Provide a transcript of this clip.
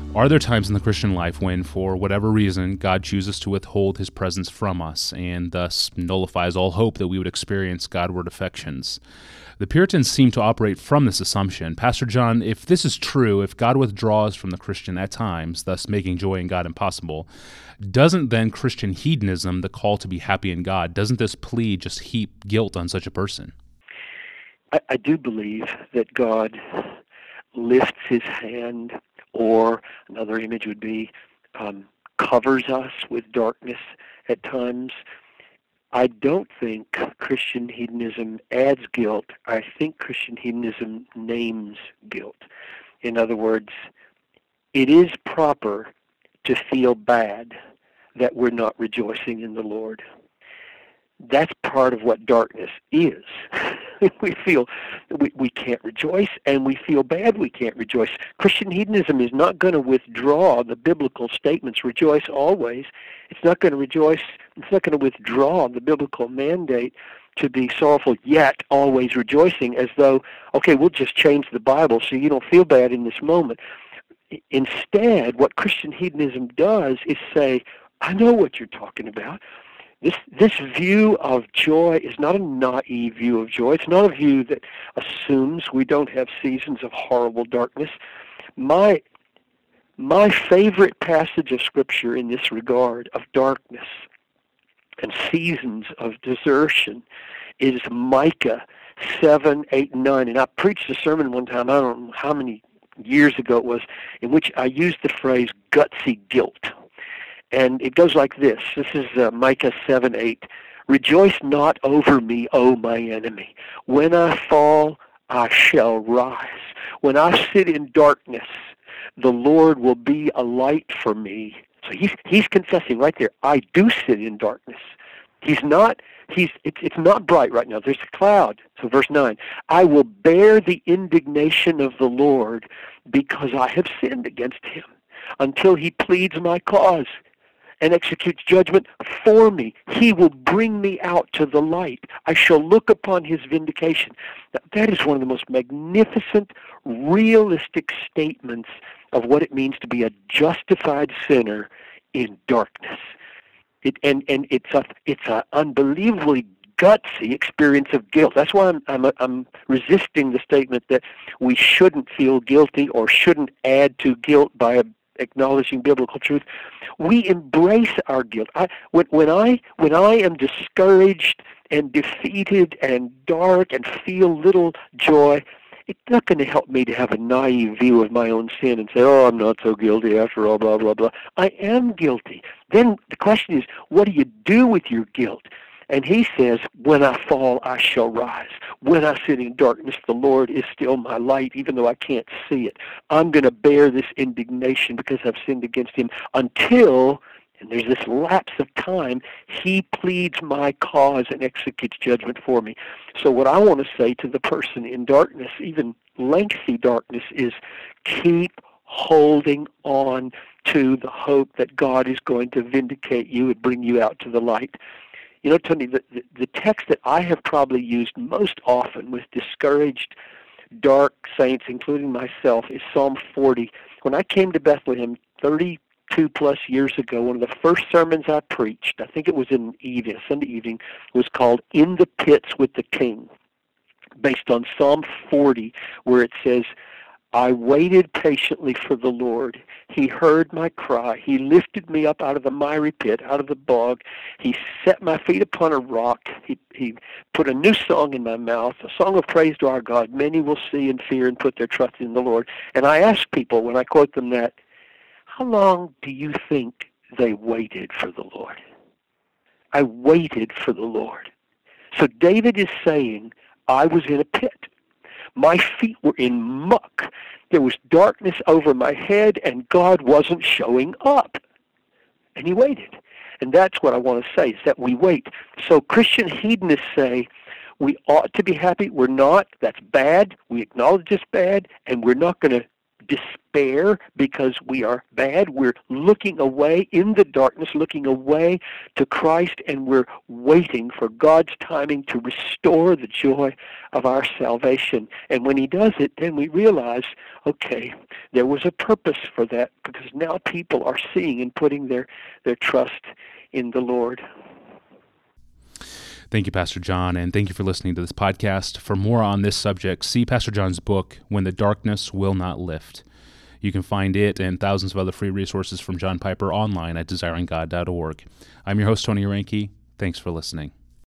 Are there times in the Christian life when, for whatever reason, God chooses to withhold his presence from us and thus nullifies all hope that we would experience Godward affections? The Puritans seem to operate from this assumption. Pastor John, if this is true, if God withdraws from the Christian at times, thus making joy in God impossible, doesn't then Christian hedonism, the call to be happy in God, doesn't this plea just heap guilt on such a person? I do believe that God lifts his hand, or another image would be covers us with darkness at times. I don't think Christian hedonism adds guilt. I think Christian hedonism names guilt. In other words, it is proper to feel bad that we're not rejoicing in the Lord. That's part of what darkness is. We feel we can't rejoice, and we feel bad we can't rejoice. Christian hedonism is not going to withdraw the biblical statements, rejoice always. It's not going to withdraw the biblical mandate to be sorrowful yet always rejoicing, as though, okay, we'll just change the Bible so you don't feel bad in this moment. Instead, what Christian hedonism does is say, I know what you're talking about. This view of joy is not a naive view of joy. It's not a view that assumes we don't have seasons of horrible darkness. My favorite passage of Scripture in this regard of darkness and seasons of desertion is Micah 7, 8, and 9. And I preached a sermon one time, I don't know how many years ago it was, in which I used the phrase gutsy guilt. And it goes like this. This is Micah 7, 8. Rejoice not over me, O my enemy. When I fall, I shall rise. When I sit in darkness, the Lord will be a light for me. So he's confessing right there, I do sit in darkness. It's not bright right now. There's a cloud. So verse 9, I will bear the indignation of the Lord because I have sinned against him until he pleads my cause and executes judgment for me. He will bring me out to the light. I shall look upon his vindication. Now, that is one of the most magnificent, realistic statements of what it means to be a justified sinner in darkness. It's an unbelievably gutsy experience of guilt. That's why I'm resisting the statement that we shouldn't feel guilty or shouldn't add to guilt by acknowledging biblical truth. We embrace our guilt. When I am discouraged and defeated and dark and feel little joy, it's not going to help me to have a naive view of my own sin and say, oh, I'm not so guilty after all, blah, blah, blah. I am guilty. Then the question is, what do you do with your guilt? And he says, when I fall, I shall rise. When I sit in darkness, the Lord is still my light, even though I can't see it. I'm going to bear this indignation because I've sinned against him until, and there's this lapse of time, he pleads my cause and executes judgment for me. So what I want to say to the person in darkness, even lengthy darkness, is keep holding on to the hope that God is going to vindicate you and bring you out to the light. You know, Tony, the text that I have probably used most often with discouraged, dark saints, including myself, is Psalm 40. When I came to Bethlehem 32-plus years ago, one of the first sermons I preached, I think it was in Sunday evening, was called In the Pits with the King, based on Psalm 40, where it says, I waited patiently for the Lord. He heard my cry. He lifted me up out of the miry pit, out of the bog. He set my feet upon a rock. He put a new song in my mouth, a song of praise to our God. Many will see and fear and put their trust in the Lord. And I ask people when I quote them that, how long do you think they waited for the Lord? I waited for the Lord. So David is saying, I was in a pit. My feet were in muck. There was darkness over my head, and God wasn't showing up. And he waited. And that's what I want to say, is that we wait. So Christian hedonists say we ought to be happy. We're not. That's bad. We acknowledge it's bad, and we're not going to despair because we are bad. We're looking away in the darkness, looking away to Christ, and we're waiting for God's timing to restore the joy of our salvation. And when he does it, then we realize, okay, there was a purpose for that, because now people are seeing and putting their trust in the Lord. Thank you, Pastor John, and thank you for listening to this podcast. For more on this subject, see Pastor John's book, When the Darkness Will Not Lift. You can find it and thousands of other free resources from John Piper online at desiringgod.org. I'm your host, Tony Reinke. Thanks for listening.